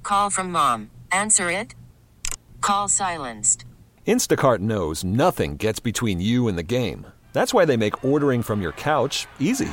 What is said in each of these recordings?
Call from mom. Answer it. Call silenced. Instacart knows nothing gets between you and the game. That's why they make ordering from your couch easy.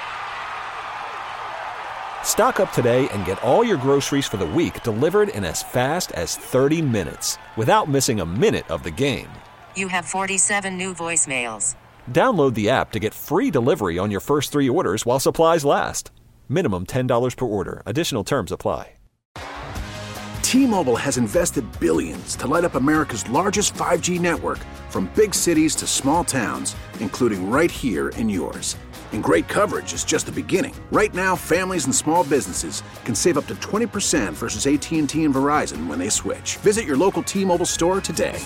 Stock up today and get all your groceries for the week delivered in as fast as 30 minutes without missing a minute of the game. You have 47 new voicemails. Download the app to get free delivery on your first 3 orders while supplies last. Minimum $10 per order. Additional terms apply. T-Mobile has invested billions to light up America's largest 5G network, from big cities to small towns, including right here in yours. And great coverage is just the beginning. Right now, families and small businesses can save up to 20% versus AT&T and Verizon when they switch. Visit your local T-Mobile store today.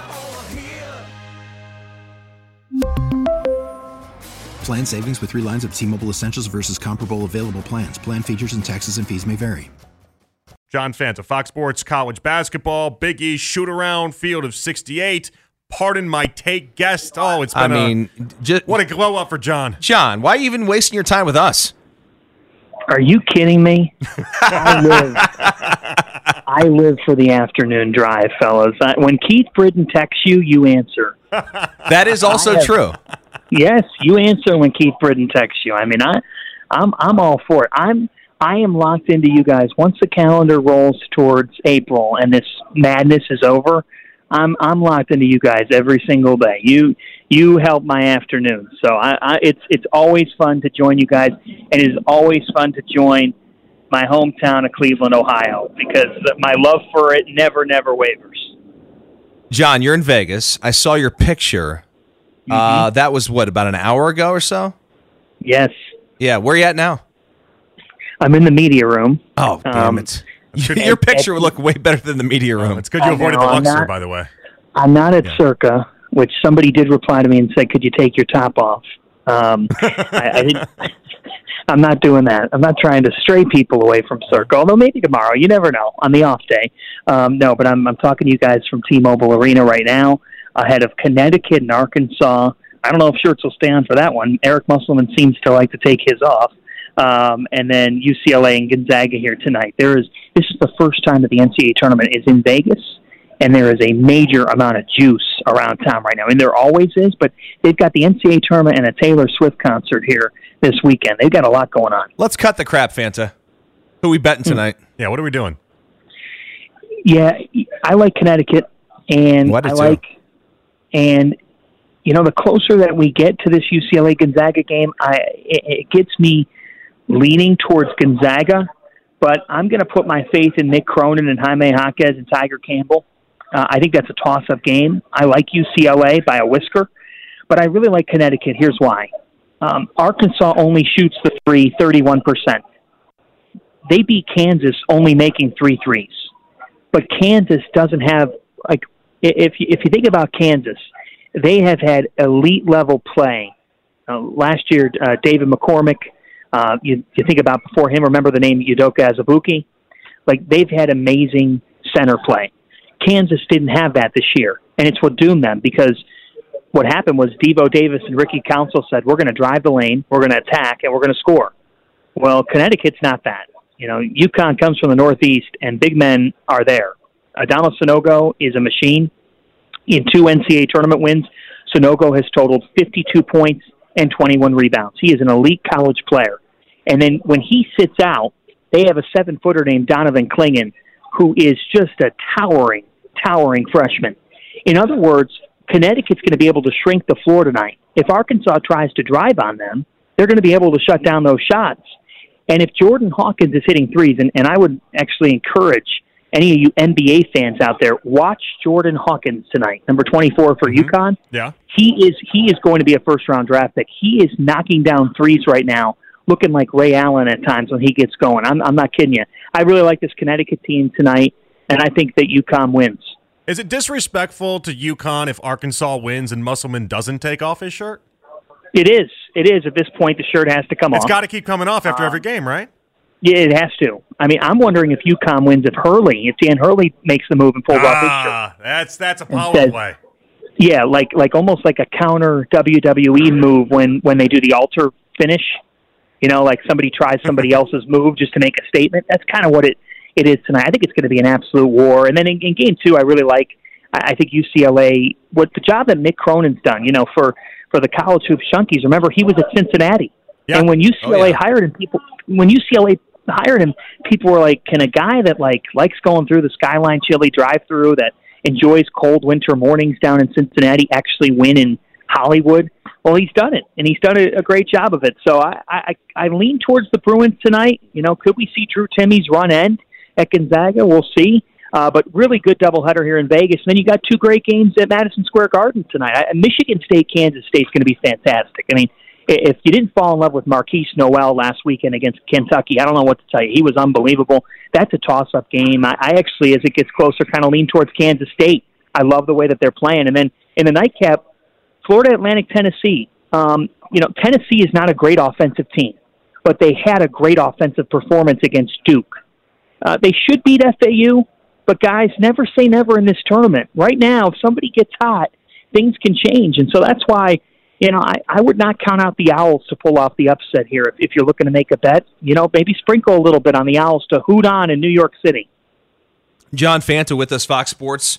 Plan savings with 3 lines of T-Mobile Essentials versus comparable available plans. Plan features and taxes and fees may vary. John Fanta, Fox Sports College Basketball, Big East shoot-around, field of 68. Pardon my take guest. Oh, it's been what a glow-up for John. John, why are you even wasting your time with us? Are you kidding me? I live for the afternoon drive, fellas. When Keith Britton texts you, you answer. That is also true. Yes, you answer when Keith Britton texts you. I mean, I'm all for it. I am locked into you guys. Once the calendar rolls towards April and this madness is over, I'm locked into you guys every single day. You help my afternoon. So it's always fun to join you guys, and it is always fun to join my hometown of Cleveland, Ohio, because my love for it never wavers. John, you're in Vegas. I saw your picture. That was, about an hour ago or so? Yes. Yeah, where are you at now? I'm in the media room. Oh, damn it. Your picture would look way better than the media room. It's good you avoided the Luxor, by the way. I'm not at Circa, which somebody did reply to me and say, could you take your top off? I'm not doing that. I'm not trying to stray people away from Circa, although maybe tomorrow. You never know on the off day. No, but I'm talking to you guys from T-Mobile Arena right now, ahead of Connecticut and Arkansas. I don't know if Schertz will stay on for that one. Eric Musselman seems to like to take his off. And then UCLA and Gonzaga here tonight. This is the first time that the NCAA tournament is in Vegas, and there is a major amount of juice around town right now. And there always is, but they've got the NCAA tournament and a Taylor Swift concert here this weekend. They've got a lot going on. Let's cut the crap, Fanta. Who are we betting tonight? Yeah, what are we doing? Yeah, I like Connecticut, and and the closer that we get to this UCLA Gonzaga game, it gets me leaning towards Gonzaga, but I'm going to put my faith in Nick Cronin and Jaime Jaquez and Tiger Campbell. I think that's a toss-up game. I like UCLA by a whisker, but I really like Connecticut. Here's why. Arkansas only shoots the three 31%. They beat Kansas only making 3 threes. But Kansas doesn't have, if you think about Kansas, they have had elite-level play. Last year, David McCormick, you think about before him, remember the name Udoka Azubuike? They've had amazing center play. Kansas didn't have that this year, and it's what doomed them, because what happened was Devo Davis and Ricky Council said, we're going to drive the lane, we're going to attack, and we're going to score. Well, Connecticut's not that. UConn comes from the Northeast, and big men are there. Adama Sanogo is a machine. In 2 NCAA tournament wins, Sanogo has totaled 52 points and 21 rebounds. He is an elite college player. And then when he sits out, they have a 7-footer named Donovan Clingan, who is just a towering freshman. In other words, Connecticut's going to be able to shrink the floor tonight. If Arkansas tries to drive on them, they're going to be able to shut down those shots. And if Jordan Hawkins is hitting threes, and I would actually encourage any of you NBA fans out there, watch Jordan Hawkins tonight, number 24 for UConn. Yeah. He is going to be a first-round draft pick. He is knocking down threes right now, looking like Ray Allen at times when he gets going. I'm not kidding you. I really like this Connecticut team tonight, and I think that UConn wins. Is it disrespectful to UConn if Arkansas wins and Musselman doesn't take off his shirt? It is. At this point, the shirt has to come off. It's got to keep coming off after every game, right? Yeah, it has to. I mean, I'm wondering if UConn wins if Dan Hurley makes the move and pulls off his shirt. That's a power play. Yeah, like almost like a counter WWE move when they do the altar finish. Like somebody tries somebody else's move just to make a statement. That's kind of what it it is tonight. I think it's going to be an absolute war. And then in game 2, I think UCLA, what the job that Mick Cronin's done, for the college hoops junkies. Remember, he was at Cincinnati. Yeah. And when UCLA hired him, people were like, can a guy that likes going through the Skyline Chili drive-through, that enjoys cold winter mornings down in Cincinnati, actually win in Hollywood? Well, he's done it, and he's done a great job of it. So I lean towards the Bruins tonight. Could we see Drew Timme's run end at Gonzaga? We'll see. But really good doubleheader here in Vegas. And then you got 2 great games at Madison Square Garden tonight. Michigan State, Kansas State's going to be fantastic. I mean, if you didn't fall in love with Marquise Noel last weekend against Kentucky, I don't know what to tell you. He was unbelievable. That's a toss-up game. I actually, as it gets closer, kind of lean towards Kansas State. I love the way that they're playing. And then in the nightcap, Florida Atlantic, Tennessee. Tennessee is not a great offensive team, but they had a great offensive performance against Duke. They should beat FAU, but guys, never say never in this tournament. Right now, if somebody gets hot, things can change. And so that's why, I would not count out the Owls to pull off the upset here. If you're looking to make a bet, maybe sprinkle a little bit on the Owls to hoot on in New York City. John Fanta with us, Fox Sports,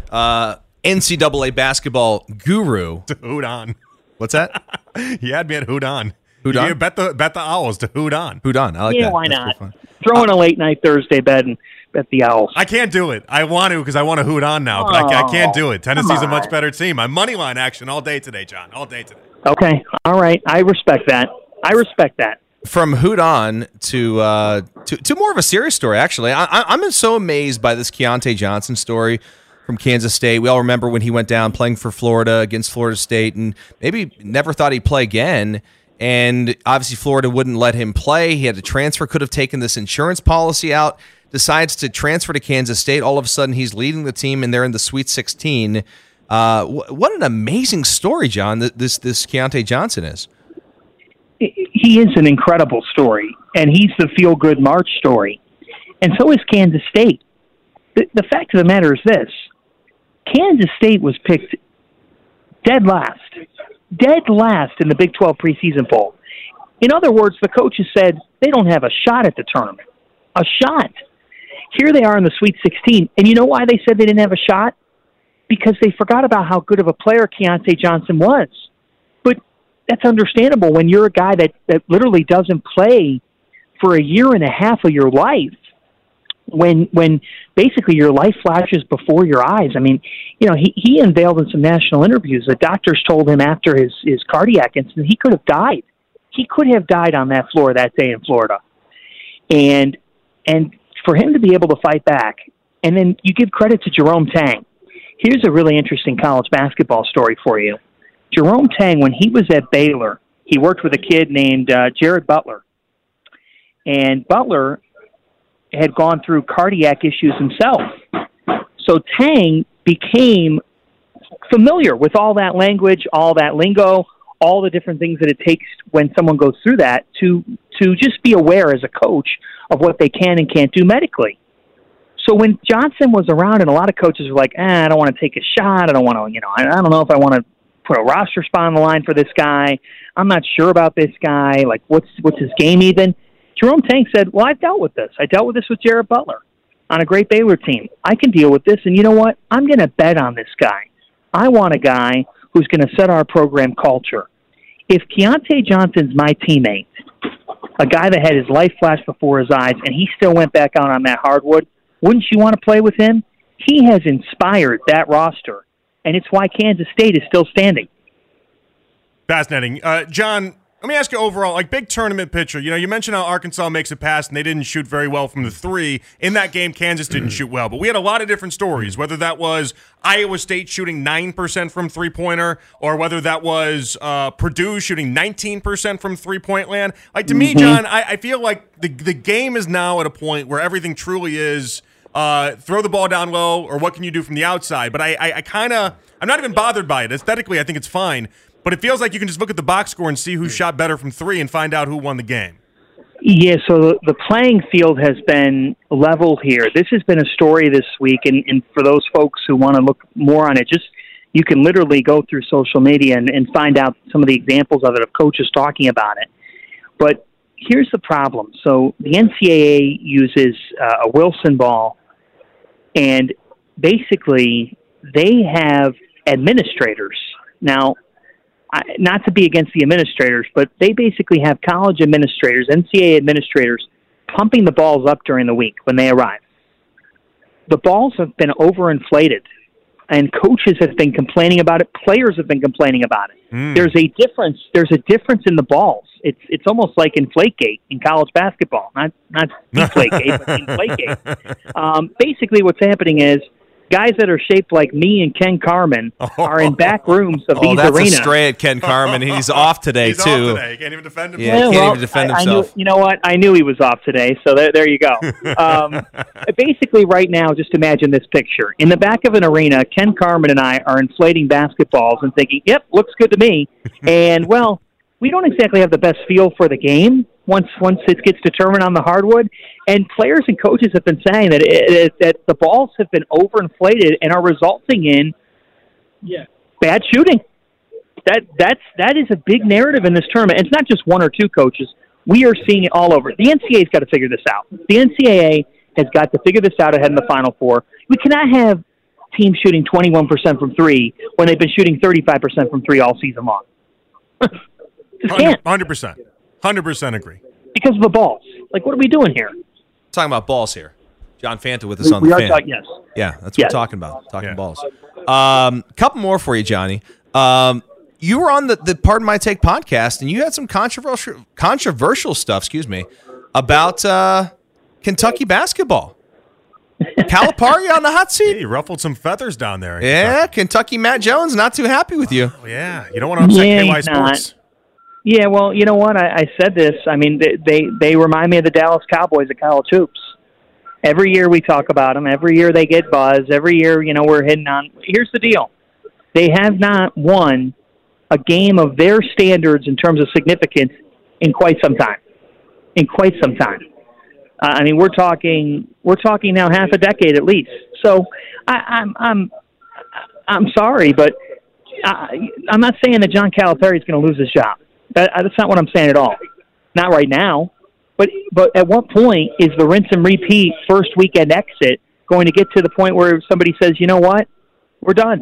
NCAA basketball guru. To hoot on. What's that? You had me at hoot on. Hoot on? You bet the Owls to hoot on. Hoot on. I like that. Yeah, why not? Throw in a late night Thursday bet and bet the Owls. I can't do it. I want to because I want to hoot on now, but I can't do it. Tennessee's a much better team. I'm money line action all day today, John. All day today. Okay. All right. I respect that. From hoot on to more of a serious story, actually. I'm so amazed by this Keontae Johnson story from Kansas State. We all remember when he went down playing for Florida against Florida State and maybe never thought he'd play again. And obviously Florida wouldn't let him play. He had to transfer, could have taken this insurance policy out, decides to transfer to Kansas State. All of a sudden he's leading the team and they're in the Sweet 16. What an amazing story, John, this Keontae Johnson is. He is an incredible story, and he's the feel-good March story. And so is Kansas State. The fact of the matter is this. Kansas State was picked dead last in the Big 12 preseason poll. In other words, the coaches said they don't have a shot at the tournament. A shot. Here they are in the Sweet 16. And you know why they said they didn't have a shot? Because they forgot about how good of a player Keontae Johnson was. But that's understandable when you're a guy that literally doesn't play for a year and a half of your life. When basically your life flashes before your eyes. I mean, he unveiled in some national interviews that doctors told him after his cardiac incident he could have died. He could have died on that floor that day in Florida. And for him to be able to fight back, and then you give credit to Jerome Tang. Here's a really interesting college basketball story for you. Jerome Tang, when he was at Baylor, he worked with a kid named Jared Butler. And Butler had gone through cardiac issues himself. So Tang became familiar with all that language, all that lingo, all the different things that it takes when someone goes through that to just be aware as a coach of what they can and can't do medically. So when Johnson was around, and a lot of coaches were like, I don't want to take a shot. I don't want to, I don't know if I want to put a roster spot on the line for this guy. I'm not sure about this guy. Like, what's his game even? Jerome Tang said, well, I've dealt with this. I dealt with this with Jared Butler on a great Baylor team. I can deal with this, and you know what? I'm going to bet on this guy. I want a guy who's going to set our program culture. If Keontae Johnson's my teammate, a guy that had his life flash before his eyes, and he still went back out on that hardwood, wouldn't you want to play with him? He has inspired that roster, and it's why Kansas State is still standing. Fascinating. John, let me ask you overall, like big tournament picture, you mentioned how Arkansas makes a pass and they didn't shoot very well from the three. In that game, Kansas didn't shoot well. But we had a lot of different stories, whether that was Iowa State shooting 9% from three-pointer or whether that was Purdue shooting 19% from three-point land. Like, to me, John, I feel like the game is now at a point where everything truly is throw the ball down low or what can you do from the outside. But I'm not even bothered by it. Aesthetically, I think it's fine. But it feels like you can just look at the box score and see who shot better from three and find out who won the game. Yeah, so the playing field has been level here. This has been a story this week, and for those folks who want to look more on it, you can literally go through social media and find out some of the examples of it, of coaches talking about it. But, here's the problem. So the NCAA uses a Wilson ball, and basically they have administrators. Now, not to be against the administrators, but they basically have college administrators, NCAA administrators, pumping the balls up during the week when they arrive. The balls have been overinflated, and coaches have been complaining about it. Players have been complaining about it. There's a difference. There's a difference in the balls. It's almost like Inflategate in college basketball, not Deflategate, but Inflategate. Basically, what's happening is guys that are shaped like me and Ken Carmen are in back rooms of these arenas. That's a stray at Ken Carmen. He's off today, He's too. Off today. He can't even defend himself. Yeah, he can't even defend himself. You know what? I knew he was off today, so there you go. Basically, right now, just imagine this picture. In the back of an arena, Ken Carmen and I are inflating basketballs and thinking, yep, looks good to me. And, well, we don't exactly have the best feel for the game once it gets determined on the hardwood. And players and coaches have been saying that the balls have been overinflated and are resulting in bad shooting. That is a big narrative in this tournament. It's not just one or two coaches. We are seeing it all over. The NCAA's got to figure this out. The NCAA has got to figure this out ahead in the Final Four. We cannot have teams shooting 21% from three when they've been shooting 35% from three all season long. Just can't. 100%. 100% agree. Because of the balls. Like, what are we doing here? Talking about balls here. John Fanta with us on the fan. Yes. Yeah, that's what we're talking about. Talking balls. Couple more for you, Johnny. You were on the Pardon My Take podcast, and you had some controversial stuff, about Kentucky basketball. Calipari on the hot seat. He ruffled some feathers down there. Yeah, Kentucky Matt Jones not too happy with you. Oh, yeah, you don't want to upset KY Sports. Yeah, well, you know what? I said this. I mean, they remind me of the Dallas Cowboys at college hoops. Every year we talk about them. Every year they get buzz. Every year, we're hitting on. Here's the deal. They have not won a game of their standards in terms of significance in quite some time. I mean, we're talking now half a decade at least. So I'm sorry, but I'm not saying that John Calipari is going to lose his job. That's not what I'm saying at all. Not right now. But at what point is the rinse and repeat first weekend exit going to get to the point where somebody says, you know what, we're done.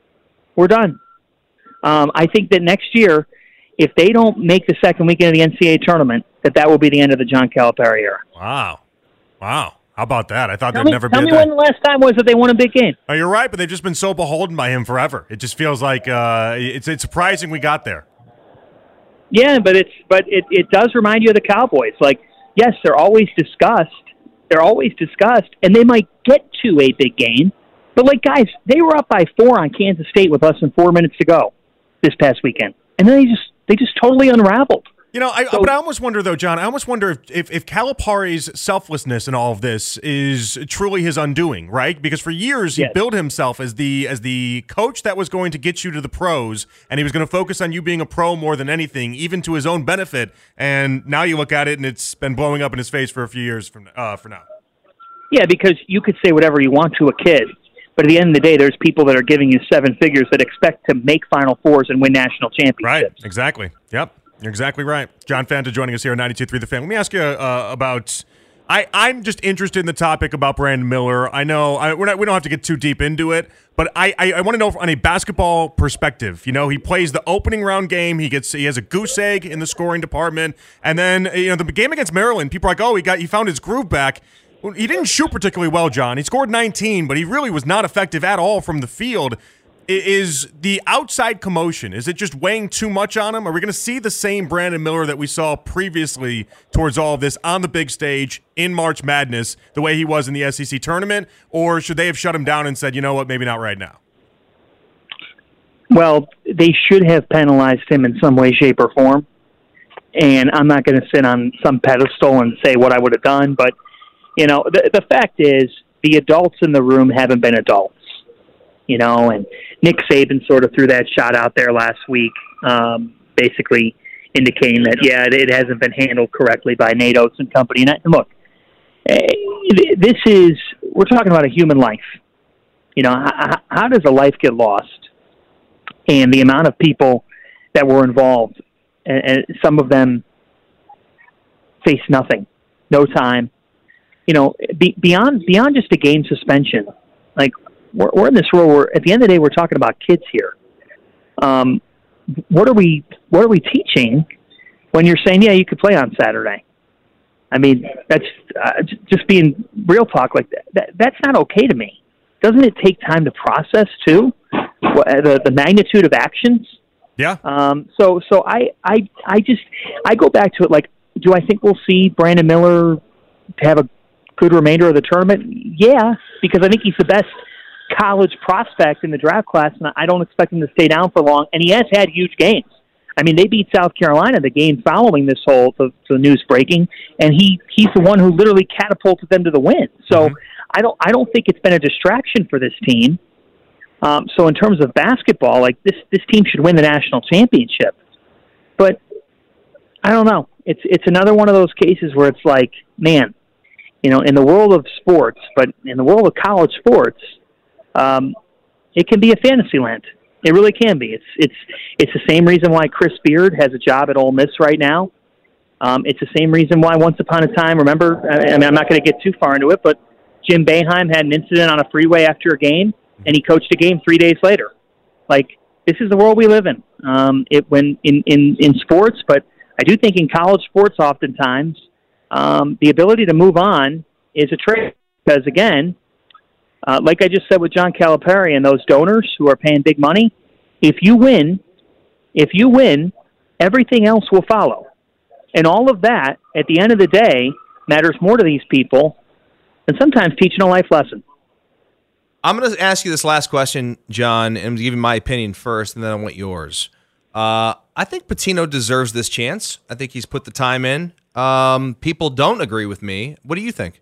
I think that next year, if they don't make the second weekend of the NCAA tournament, that will be the end of the John Calipari era. Wow. How about that? I thought there'd never be a day. Tell me when the last time was that they won a big game. Oh, you're right, but they've just been so beholden by him forever. It just feels like it's surprising we got there. Yeah, but it does remind you of the Cowboys. Like, yes, they're always discussed, and they might get to a big game. But, like, guys, they were up by 4 on Kansas State with less than 4 minutes to go this past weekend. And then they just totally unraveled. But I almost wonder, though, John, if Calipari's selflessness in all of this is truly his undoing, right? Because for years he billed himself as the coach that was going to get you to the pros, and he was going to focus on you being a pro more than anything, even to his own benefit. And now you look at it, and it's been blowing up in his face for a few years for now. Yeah, because you could say whatever you want to a kid, but at the end of the day, there's people that are giving you 7 figures that expect to make Final Fours and win national championships. Right, exactly. Yep. You're exactly right. John Fanta joining us here on 92.3 The Fan. Let me ask you about – I'm just interested in the topic about Brandon Miller. I know we don't have to get too deep into it, but I want to know on a basketball perspective. He plays the opening round game. He has a goose egg in the scoring department. And then, the game against Maryland, people are like, he found his groove back. Well, he didn't shoot particularly well, John. He scored 19, but he really was not effective at all from the field. Is the outside commotion, is it just weighing too much on him? Are we going to see the same Brandon Miller that we saw previously towards all of this on the big stage in March Madness, the way he was in the SEC tournament? Or should they have shut him down and said, you know what, maybe not right now? Well, they should have penalized him in some way, shape, or form. And I'm not going to sit on some pedestal and say what I would have done. But, the fact is the adults in the room haven't been adults. And Nick Saban sort of threw that shot out there last week, basically indicating that, it hasn't been handled correctly by Nate Oates and company. And look, we're talking about a human life. How does a life get lost? And the amount of people that were involved, and some of them face nothing, no time. Beyond just a game suspension, like we're in this role where at the end of the day we're talking about kids here. What are we teaching when you're saying, yeah, you could play on Saturday? I mean, that's just being real talk. Like that's not okay to me. Doesn't it take time to process too? The magnitude of actions. Yeah. So I go back to it. Like, do I think we'll see Brandon Miller have a good remainder of the tournament? Yeah, because I think he's the best college prospect in the draft class, and I don't expect him to stay down for long. And he has had huge games. I mean, they beat South Carolina the game following this whole the news breaking, and he's the one who literally catapulted them to the win. So I don't think it's been a distraction for this team. So in terms of basketball, like this team should win the national championship. But I don't know. It's another one of those cases where it's like, man, in the world of sports, but in the world of college sports, it can be a fantasy land. It really can be. It's the same reason why Chris Beard has a job at Ole Miss right now. It's the same reason why once upon a time, remember, I'm not going to get too far into it, but Jim Boeheim had an incident on a freeway after a game, and he coached a game 3 days later. Like, this is the world we live in. When in sports, but I do think in college sports oftentimes, the ability to move on is a trait. Because, again, like I just said with John Calipari and those donors who are paying big money, if you win, everything else will follow. And all of that, at the end of the day, matters more to these people than sometimes teaching a life lesson. I'm going to ask you this last question, John, and I'm giving my opinion first, and then I want yours. I think Pitino deserves this chance. I think he's put the time in. People don't agree with me. What do you think?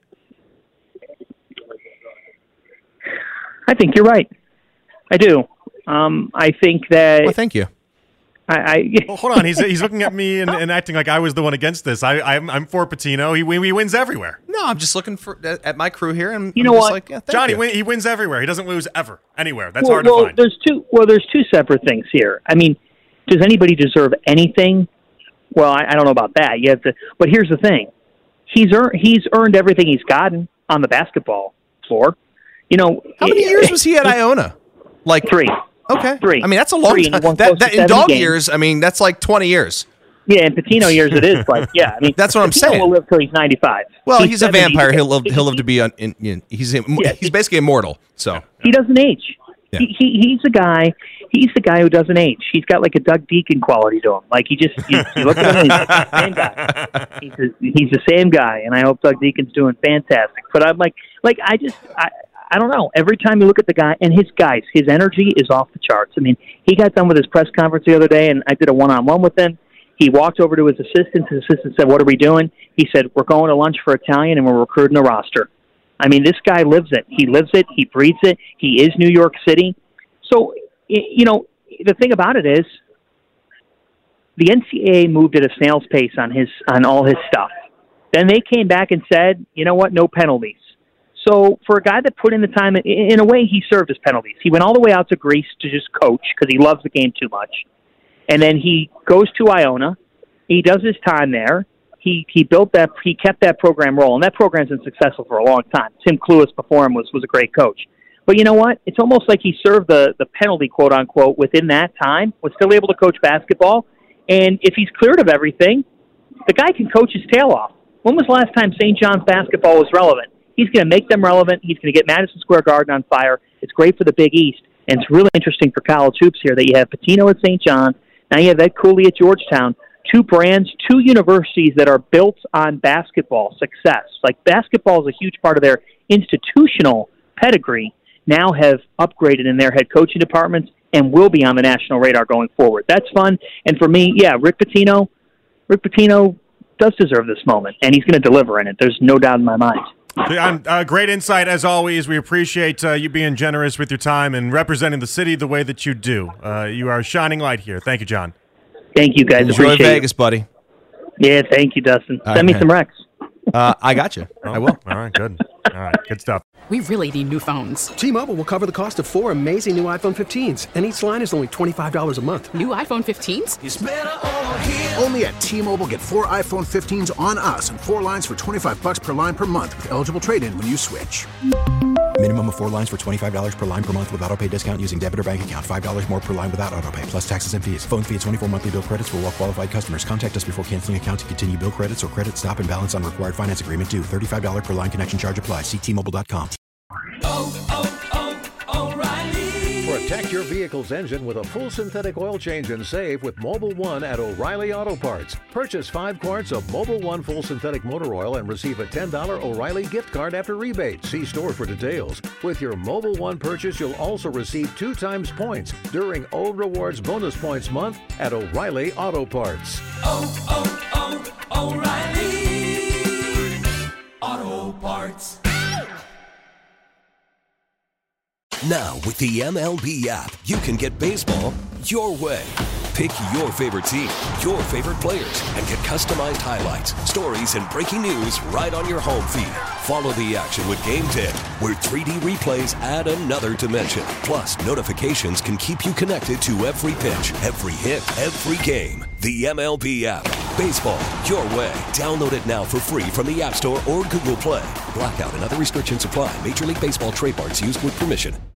I think you're right. I do. I think that... Well, thank you. Well, hold on. He's looking at me and acting like I was the one against this. I'm for Pitino. He wins everywhere. No, I'm just looking at my crew here, and you know what, like, yeah, John, he wins everywhere. He doesn't lose ever anywhere. That's hard to find. There's two separate things here. I mean, does anybody deserve anything? Well, I don't know about that. You have to, but here's the thing: he's earned everything he's gotten on the basketball floor. How many years was he at Iona? Like 3. Okay. 3. I mean, that's a long time. That in dog years, I mean, that's like 20 years. Yeah, in Pitino years, it is like, yeah. I mean, that's what I'm saying. Will live till he's 95. Well, he's a vampire. He'll live to be he's basically immortal. So he doesn't age. Yeah. He's the guy. He's the guy who doesn't age. He's got like a Doug Deacon quality to him. Like you look at him, he's the same guy. He's the same guy, and I hope Doug Deacon's doing fantastic. But I'm like I don't know. Every time you look at the guy and his energy is off the charts. I mean, he got done with his press conference the other day, and I did a one-on-one with him. He walked over to his assistant. His assistant said, "What are we doing?" He said, "We're going to lunch for Italian, and we're recruiting a roster." I mean, this guy lives it. He lives it. He breathes it. He is New York City. So, the thing about it is the NCAA moved at a snail's pace on all his stuff. Then they came back and said, you know what, no penalties. So for a guy that put in the time, in a way, he served his penalties. He went all the way out to Greece to just coach because he loves the game too much. And then he goes to Iona. He does his time there. He kept that program rolling. That program's been successful for a long time. Tim Cluess before him was a great coach. But you know what? It's almost like he served the penalty, quote unquote, within that time, was still able to coach basketball. And if he's cleared of everything, the guy can coach his tail off. When was the last time St. John's basketball was relevant? He's going to make them relevant. He's going to get Madison Square Garden on fire. It's great for the Big East. And it's really interesting for college hoops here that you have Pitino at St. John. Now you have Ed Cooley at Georgetown. 2 brands, 2 universities that are built on basketball success. Like basketball is a huge part of their institutional pedigree, now have upgraded in their head coaching departments and will be on the national radar going forward. That's fun. And for me, yeah, Rick Pitino does deserve this moment, and he's going to deliver in it. There's no doubt in my mind. Great insight, as always. We appreciate you being generous with your time and representing the city the way that you do. You are a shining light here. Thank you, John. Thank you, guys. Enjoy Vegas, buddy. Yeah, thank you, Dustin. Send me some recs. I got you. I will. All right, good. All right, good stuff. We really need new phones. T-Mobile will cover the cost of 4 amazing new iPhone 15s, and each line is only $25 a month. New iPhone 15s? It's better over here. Only at T-Mobile, get 4 iPhone 15s on us and 4 lines for $25 per line per month with eligible trade-in when you switch. Minimum of 4 lines for $25 per line per month with autopay discount using debit or bank account. $5 more per line without autopay, plus taxes and fees. Phone fee at 24 monthly bill credits for well-qualified customers. Contact us before canceling account to continue bill credits or credit stop and balance on required finance agreement due. $35 per line connection charge applies. See T-Mobile.com. O'Reilly. Protect your vehicle's engine with a full synthetic oil change and save with Mobil 1 at O'Reilly Auto Parts. Purchase 5 quarts of Mobil 1 full synthetic motor oil and receive a $10 O'Reilly gift card after rebate. See store for details. With your Mobil 1 purchase, you'll also receive 2 times points during Old Rewards Bonus Points Month at O'Reilly Auto Parts. O'Reilly Auto Parts. Now, with the MLB app, you can get baseball your way. Pick your favorite team, your favorite players, and get customized highlights, stories, and breaking news right on your home feed. Follow the action with Game Day, where 3D replays add another dimension. Plus, notifications can keep you connected to every pitch, every hit, every game. The MLB app. Baseball your way. Download it now for free from the App Store or Google Play. Blackout and other restrictions apply. Major League Baseball trademarks used with permission.